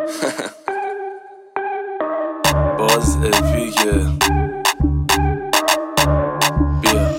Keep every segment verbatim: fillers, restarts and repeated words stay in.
باز اپیکه بیا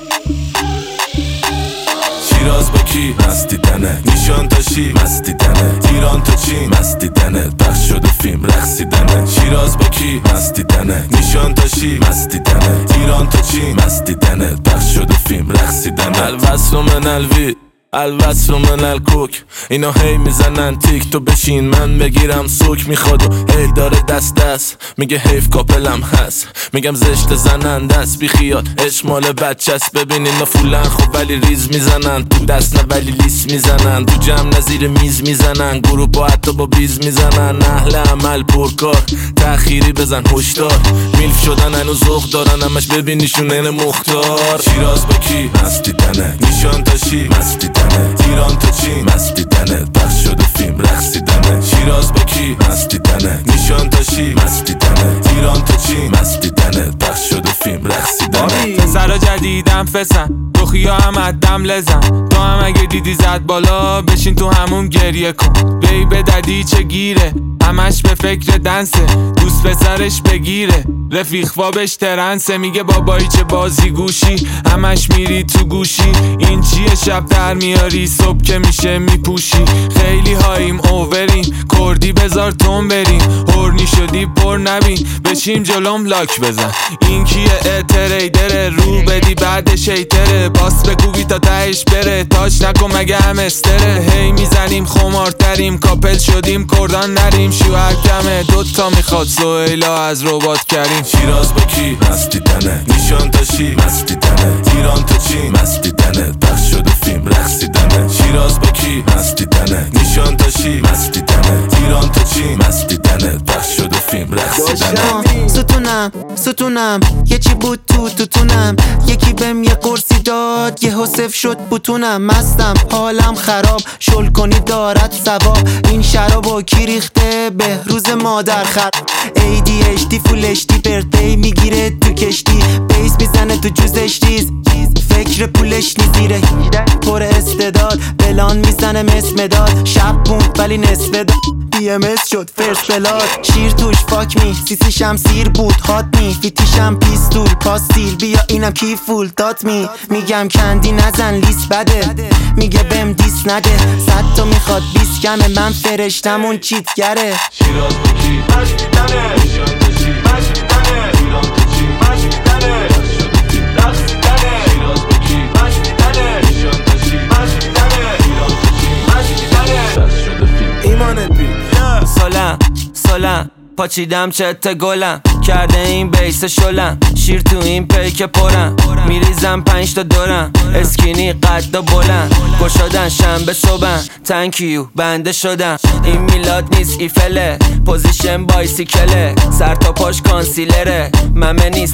شیراز با کی؟ مستی دنه نیشان تا شی مستی دنه ایران تا چین مستی دنه پخش شده فیلم رقصیدنه شیراز با کی؟ مستی دنه نیشان تا شی مستی دنه ایران تا چین مستی دنه پخش شده فیلم رقصیدنه الوصل من الوی الوصل من الکوک اینا هی میزنن تیک تو بشین من بگیرم سوک میخواد و هی داره دست دست میگه حیف کاپلم هست میگم زشت زنن دست بی خیال عشق مال بچه است ببین اینا فولن خب ولی ریز میزنن تو دست نه ولی لیس میزنن تو جمع نظیر میز میزنن گروه با حتی با بیز میزنن اهل عمل پرکار تأخیری بزن هشدار میلف شدن هنو ذوق دارن همش ببینیشون این مختار شیراز با کی؟ مستی دنه نیشان تا شی مستی دنه ایران تا چین مستی دنه پخش شده فیلم رقصیدنه شیراز با کی؟ مستی دنه نیشان تا شی مستی دنه ایران تا چین مستی دنه پخش شده فیلم رقصیدنه پسرا جدیدم فسن دخیا هم ادم لزن تو هم اگه دیدی زد بالا بشین تو همون گریه کن بی به ددی چه گیره همش به فکر دنسه دوست پسرش بگیره رفیق وابش ترنسه میگه بابایی چه بازی گوشی همش میری تو گوشی این چیه شب در میاری صبح که میشه میپوشی خیلی هاییم اووریم کردی بذار تون بریم هورنی شدی پر نبین بشیم جلوم لاک بزن این کیه اتریدره رو بدی بعد شیتره باس بکوبی تا تهش بره تاچ نکن مگه هم استره هی میزنیم خمارتریم کاپل شدیم کردان نریم شوهر کمه دوتا میخواد سویلا از ربات کریم شیراز با کی؟ مستی دنه نیشان تا شی مستی دنه ایران تا چین مستی دنه پخش شده فیلم رقصیدنه شیراز با کی؟ مستی دنه نیشان تا شی مستی دنه ایران تا چین مستی دنه پخش شده فیلم رقصیدنه ستونم ستونم یه چی بود تو توتونم یکی بهم یه قرصی داد یه حسف شد بوتونم مستم حالم خراب شل کنی دارد ثواب این شرابو کی ریخته به روز مادر خر ای دی اچ دی فول اچ دی برتی میگیره تو کشتی بیس میزنه تو جوزش ریز فکر پولش نیزیره پر استعداد بلان میزنه مس مداد شب موند ولی نصف داد بی ام اس شد فرست بلاد شیر توش فاک می سیسیشم سیر بود هات می فیتیشم پیستول پاستیل بیا اینم کی فول دات می میگم کندی نزن لیست بده میگه بهم دیس نده صد تا میخواد بیس کمه من فرشتم اون چیتگره شیراز با کی؟ مستی دنه نیشان تا شی مستی دنه ایران تا چین مستی دنه پخش شده فیلم رقصیدنه شیراز با کی؟ مستی دنه نیشان تا شی مستی دنه ایران تا چین مستی دنه پخش شده فیلم ایمان بی سلام سلام پاچیدم چت گلم کرده این بیس شلم شیر تو این پیک پرم میریزم پنج تا دورم اسکینی قد و بلند گشادن شنبه صبحم تنکیو بنده شدم این میلاد نیست ایفله پوزیشن بایسیکله سر تا پاش کانسیلره ممه نیست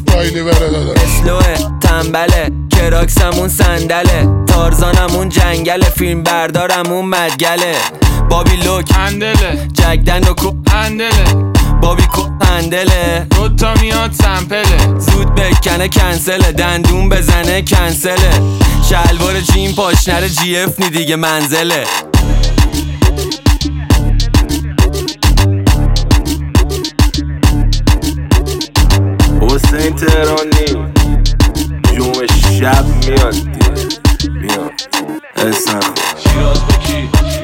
اسلوه تنبله کراکسمون صندله تارزانمون جنگله فیلم بردارمون مدگله بابی لوک هندله جگدن و کو هندله بابی کو هندله دوتا میاد سمپله زود بکنه کنسله دندون بزنه کنسله شلوار جین پاش نره جی اف نی دیگه منزله حسین تهرانی جمعه شب میاد دیگه میاد اسن شیراز با کی؟